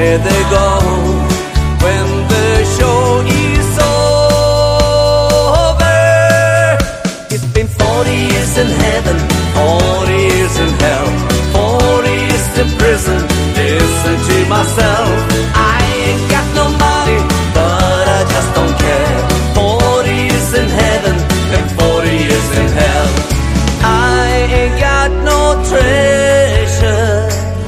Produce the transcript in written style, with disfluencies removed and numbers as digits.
where they go when the show is over. It's been 40 years in heaven, 40 years in hell, 40 years in prison. Listen to myself.